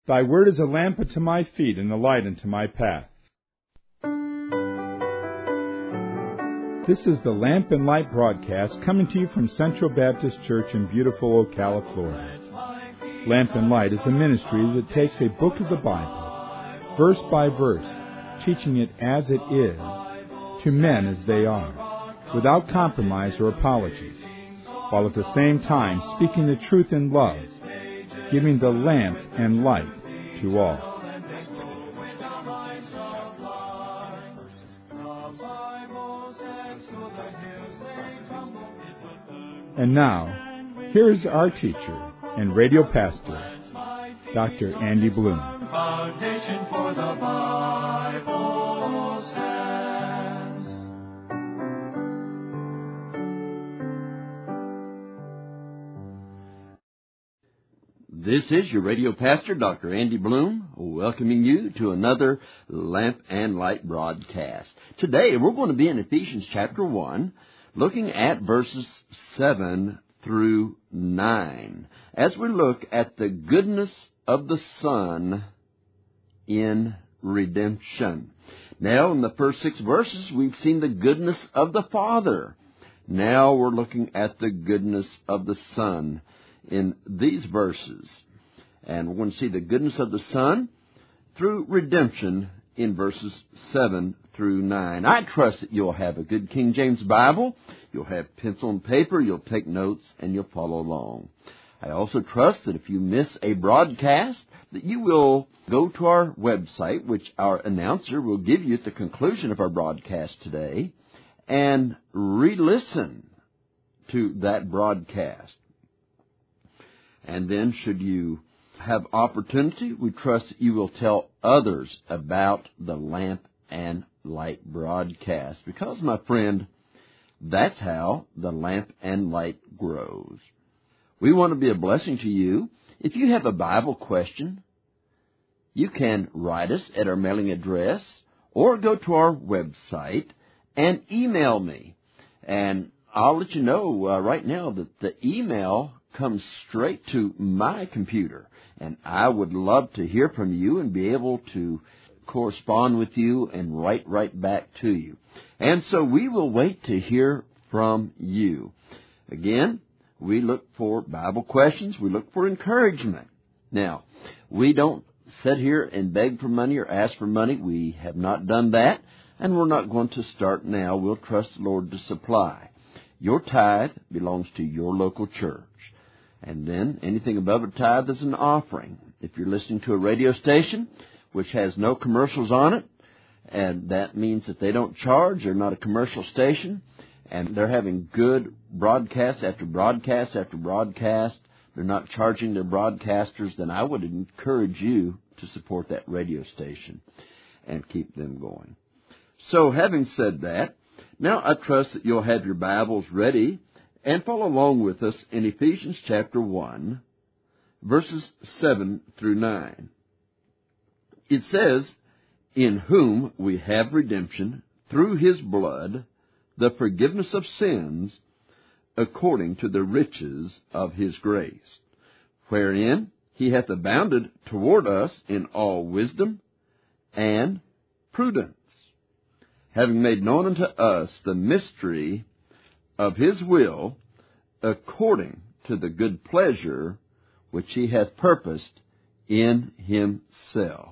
Thy word is a lamp unto my feet and a light unto my path. This is the Lamp and Light broadcast coming to you from Central Baptist Church in beautiful Ocala, Florida. Lamp and Light is a ministry that takes a book of the Bible, verse by verse, teaching it as it is, to men as they are, without compromise or apologies, while at the same time speaking the truth in love, giving the lamp and light to all. And now, here is our teacher and radio pastor, Dr. Andy Bloom. Foundation for the Bible stands. This is your radio pastor, Dr. Andy Bloom, welcoming you to another Lamp and Light broadcast. Today, we're going to be in Ephesians chapter 1, looking at verses 7 through 9, as we look at the goodness of the Son in redemption. Now, in the first 6 verses, we've seen the goodness of the Father. Now we're looking at the goodness of the Son in these verses. And we're going to see the goodness of the Son through redemption in verses 7 through 9. I trust that you'll have a good King James Bible, you'll have pencil and paper, you'll take notes, and you'll follow along. I also trust that if you miss a broadcast, that you will go to our website, which our announcer will give you at the conclusion of our broadcast today, and re-listen to that broadcast. And then, should you have opportunity, we trust that you will tell others about the Lamp and Light broadcast, because, my friend, that's how the Lamp and Light grows. We want to be a blessing to you. If you have a Bible question, you can write us at our mailing address or go to our website and email me. And I'll let you know right now that the email comes straight to my computer. And I would love to hear from you and be able to correspond with you and write right back to you. And so we will wait to hear from you. Again, we look for Bible questions. We look for encouragement. Now, we don't sit here and beg for money or ask for money. We have not done that, and we're not going to start now. We'll trust the Lord to supply. Your tithe belongs to your local church. And then anything above a tithe is an offering. If you're listening to a radio station which has no commercials on it, and that means that they don't charge, they're not a commercial station, and they're having good broadcast after broadcast after broadcast, they're not charging their broadcasters, then I would encourage you to support that radio station and keep them going. So, having said that, now I trust that you'll have your Bibles ready and follow along with us in Ephesians chapter 1, verses 7 through 9. It says, "In whom we have redemption through his blood, the forgiveness of sins, according to the riches of his grace, wherein he hath abounded toward us in all wisdom and prudence, having made known unto us the mystery of his will, according to the good pleasure which he hath purposed in himself."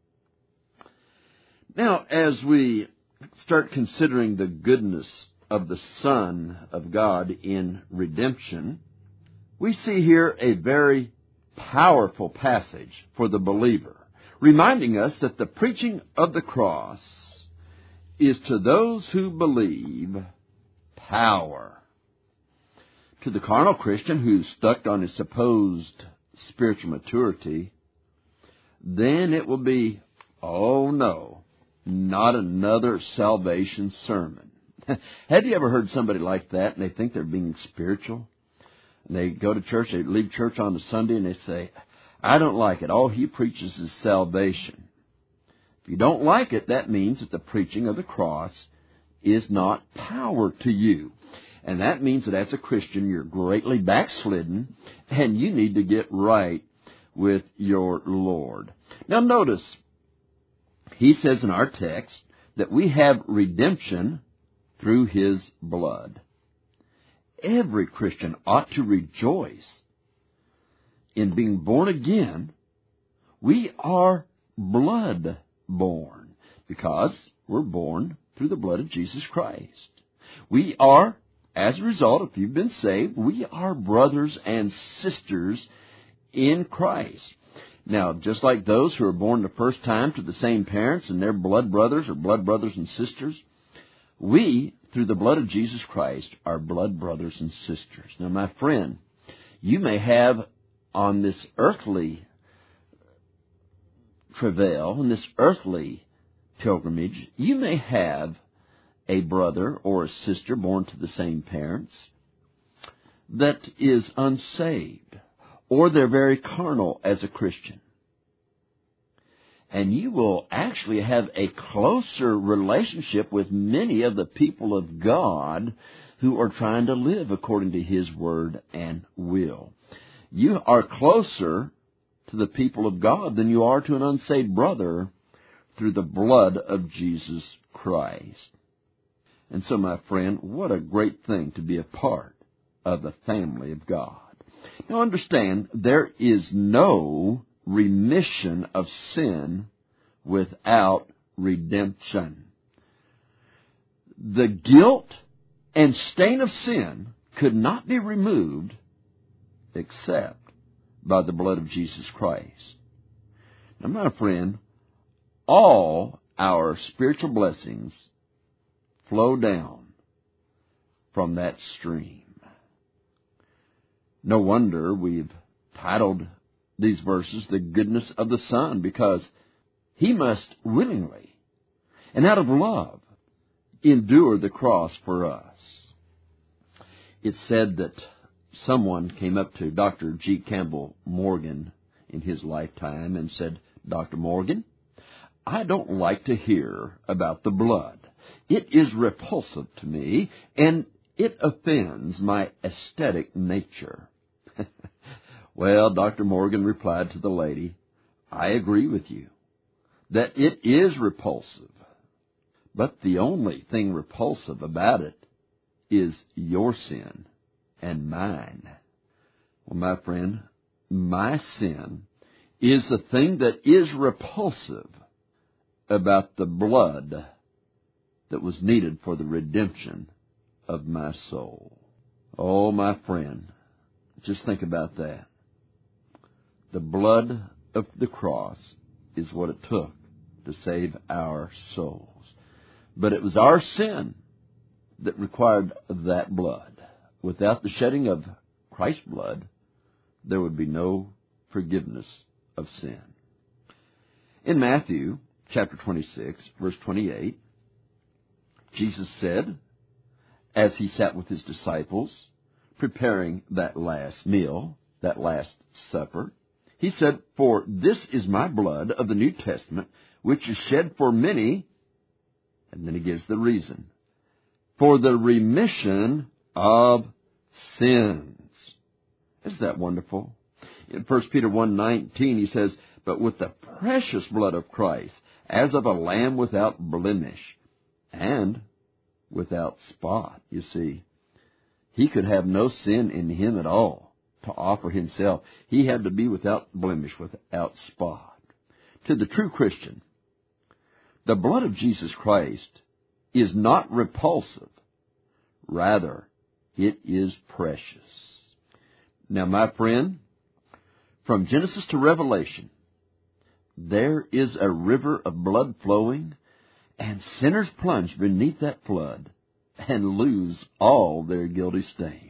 Now, as we start considering the goodness of the Son of God in redemption, we see here a very powerful passage for the believer, reminding us that the preaching of the cross is to those who believe power. To the carnal Christian who's stuck on his supposed spiritual maturity, then it will be, oh no, not another salvation sermon. Have you ever heard somebody like that and they think they're being spiritual? And they go to church, they leave church on a Sunday and they say, I don't like it. All he preaches is salvation. If you don't like it, that means that the preaching of the cross is not power to you. And that means that as a Christian, you're greatly backslidden and you need to get right with your Lord. Now notice, he says in our text that we have redemption through his blood. Every Christian ought to rejoice in being born again. We are blood born because we're born through the blood of Jesus Christ. We are, as a result, if you've been saved, we are brothers and sisters in Christ. Now, just like those who are born the first time to the same parents and they're blood brothers or blood brothers and sisters, we, through the blood of Jesus Christ, are blood brothers and sisters. Now, my friend, you may have on this earthly travail, in this earthly pilgrimage, you may have a brother or a sister born to the same parents that is unsaved, or they're very carnal as a Christian. And you will actually have a closer relationship with many of the people of God who are trying to live according to his word and will. You are closer to the people of God than you are to an unsaved brother through the blood of Jesus Christ. And so, my friend, what a great thing to be a part of the family of God. Now understand, there is no remission of sin without redemption. The guilt and stain of sin could not be removed except by the blood of Jesus Christ. Now, my friend, all our spiritual blessings flow down from that stream. No wonder we've titled these verses, The Goodness of the Son, because he must willingly and out of love endure the cross for us. It's said that someone came up to Dr. G. Campbell Morgan in his lifetime and said, Dr. Morgan, I don't like to hear about the blood. It is repulsive to me, and it offends my aesthetic nature. Well, Dr. Morgan replied to the lady, I agree with you that it is repulsive, but the only thing repulsive about it is your sin and mine. Well, my friend, my sin is the thing that is repulsive about the blood that was needed for the redemption of my soul. Oh, my friend, just think about that. The blood of the cross is what it took to save our souls. But it was our sin that required that blood. Without the shedding of Christ's blood, there would be no forgiveness of sin. In Matthew chapter 26, verse 28, Jesus said, as he sat with his disciples, preparing that last meal, that last supper, he said, for this is my blood of the New Testament, which is shed for many, and then he gives the reason, for the remission of sins. Isn't that wonderful? In 1 Peter 1:19, he says, but with the precious blood of Christ, as of a lamb without blemish and without spot. You see, he could have no sin in him at all to offer himself. He had to be without blemish, without spot. To the true Christian, the blood of Jesus Christ is not repulsive. Rather, it is precious. Now, my friend, from Genesis to Revelation, there is a river of blood flowing, and sinners plunge beneath that flood and lose all their guilty stains.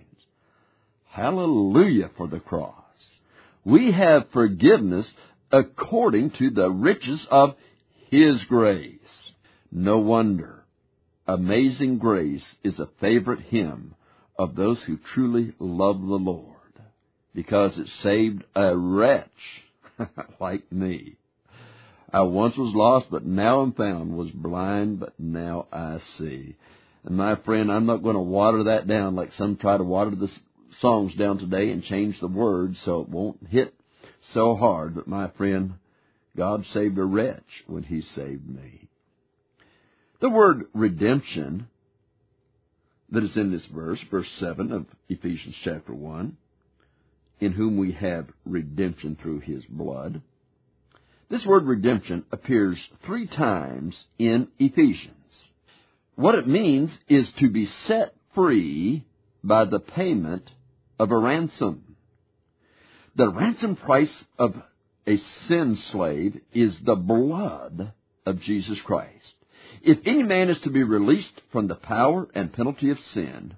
Hallelujah for the cross. We have forgiveness according to the riches of his grace. No wonder Amazing Grace is a favorite hymn of those who truly love the Lord, because it saved a wretch like me. I once was lost, but now am found, was blind, but now I see. And my friend, I'm not going to water that down like some try to water the songs down today and change the words so it won't hit So hard, but my friend, God saved a wretch when He saved me. The word redemption that is in this verse 7 of Ephesians chapter 1, in whom we have redemption through His blood. This word redemption appears 3 times in Ephesians. What it means is to be set free by the payment of a ransom. The ransom price of a sin slave is the blood of Jesus Christ. If any man is to be released from the power and penalty of sin,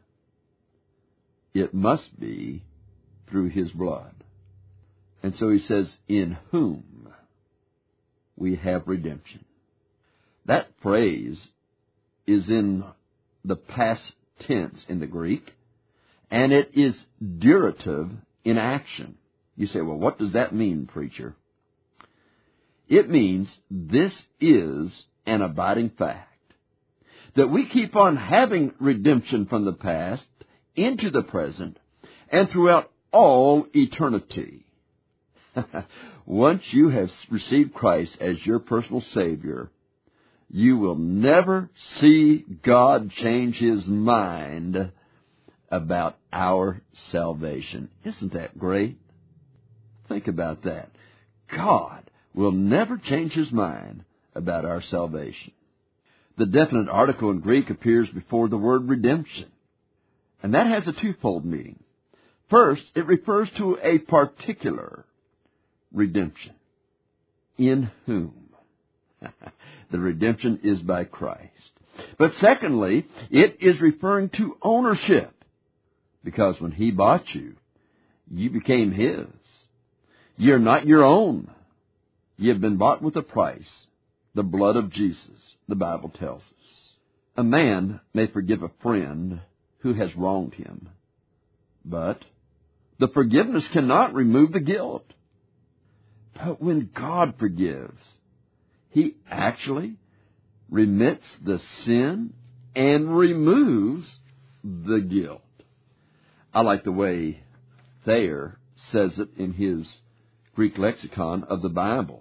it must be through His blood. And so he says, in whom we have redemption. That phrase is in the past tense in the Greek, and it is durative in action. You say, well, what does that mean, preacher? It means this is an abiding fact, that we keep on having redemption from the past into the present and throughout all eternity. Once you have received Christ as your personal Savior, you will never see God change His mind about our salvation. Isn't that great? Think about that. God will never change His mind about our salvation. The definite article in Greek appears before the word redemption, and that has a twofold meaning. First, it refers to a particular redemption. In whom? The redemption is by Christ. But secondly, it is referring to ownership, because when He bought you, you became His. You're not your own. You've been bought with a price, the blood of Jesus, the Bible tells us. A man may forgive a friend who has wronged him, but the forgiveness cannot remove the guilt. But when God forgives, He actually remits the sin and removes the guilt. I like the way Thayer says it in his Greek lexicon of the Bible.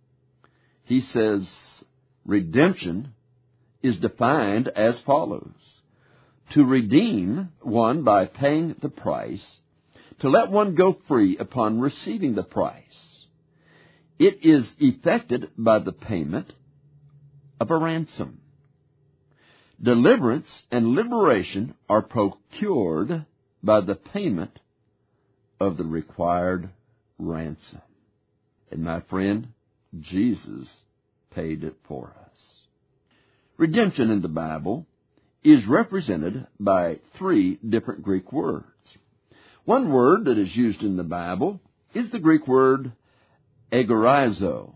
He says, redemption is defined as follows: to redeem one by paying the price, to let one go free upon receiving the price. It is effected by the payment of a ransom. Deliverance and liberation are procured by the payment of the required ransom. And my friend, Jesus paid it for us. Redemption in the Bible is represented by 3 different Greek words. One word that is used in the Bible is the Greek word agorizo.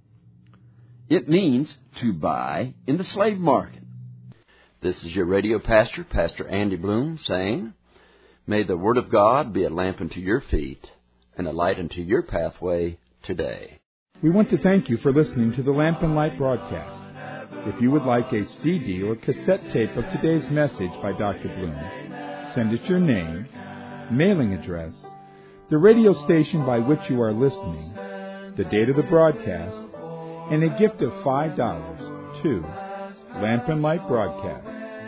It means to buy in the slave market. This is your radio pastor, Pastor Andy Bloom, saying, may the Word of God be a lamp unto your feet and a light unto your pathway today. We want to thank you for listening to the Lamp and Light broadcast. If you would like a CD or cassette tape of today's message by Dr. Bloom, send us your name, mailing address, the radio station by which you are listening, the date of the broadcast, and a gift of $5 to Lamp and Light Broadcast,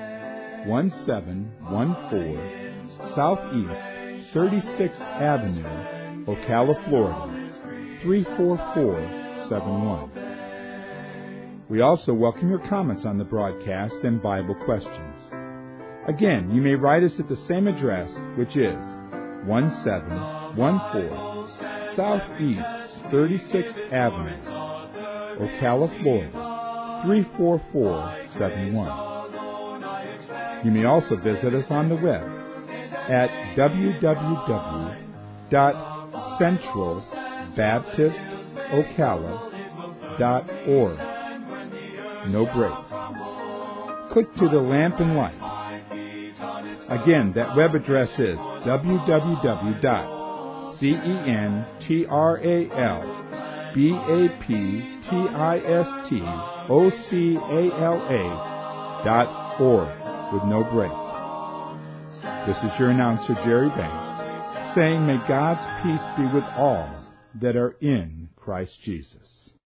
1714 Southeast 36th Avenue, Ocala, Florida, 34471. We also welcome your comments on the broadcast and Bible questions. Again, you may write us at the same address, which is 1714 Southeast 36th Avenue, Ocala, Florida, 34471. You may also visit us on the web at www.centralbaptistocala.org. No breaks. Click to the Lamp and Light. Again, that web address is www.centralbaptistocala.org with no break. This is your announcer, Jerry Banks, saying, may God's peace be with all that are in Christ Jesus.